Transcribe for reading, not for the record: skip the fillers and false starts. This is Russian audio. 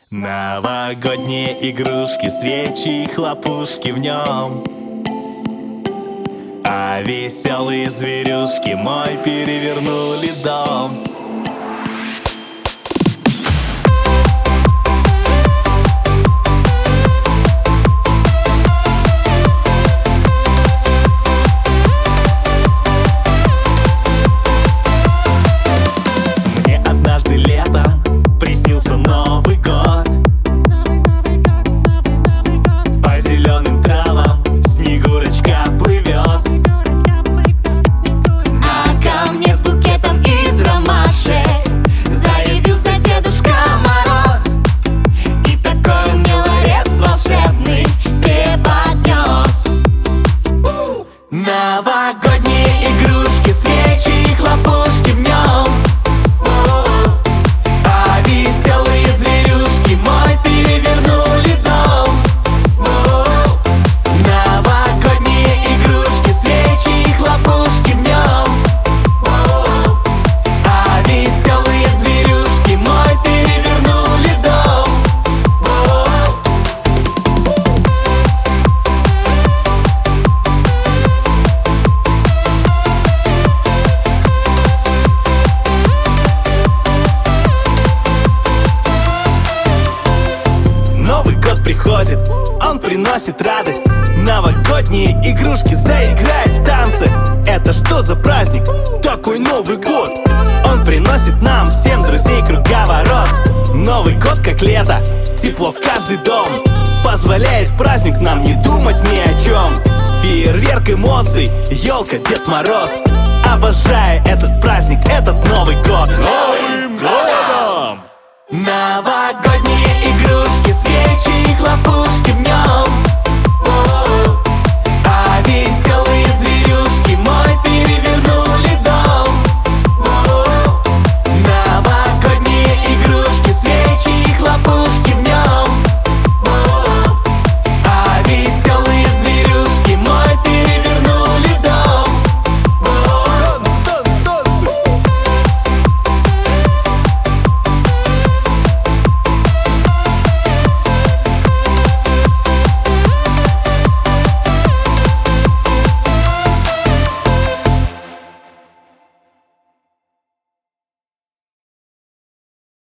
Новогодние игрушки, свечи и хлопушки в нем. А веселые зверюшки мой перевернули дом. Мне однажды летом приснился Новый год. По зеленым травам Снегурочка плывет. А ко мне с букетом из ромашек заявился Дедушка Мороз, и такой мне ларец волшебный преподнес. Новогодние игрушки, свечи и хлопушки в нем. А веселые зверюшки мой перевернули дом. Новогодние игрушки, свечи и хлопушки в нем. А веселые зверюшки мой перевернули дом. Новый год приходит, он приносит радость. Новогодние игрушки заиграют в танцы. Это что за праздник? Такой Новый год. Он приносит нам всем друзей круговорот. Новый год как лето, тепло в каждый дом. Позволяет праздник нам не думать ни о чем. Фейерверк эмоций, елка, Дед Мороз. Обожаю этот праздник, этот Новый год. С Новым годом! Новогодние игрушки, свечи и хлопушки в нем.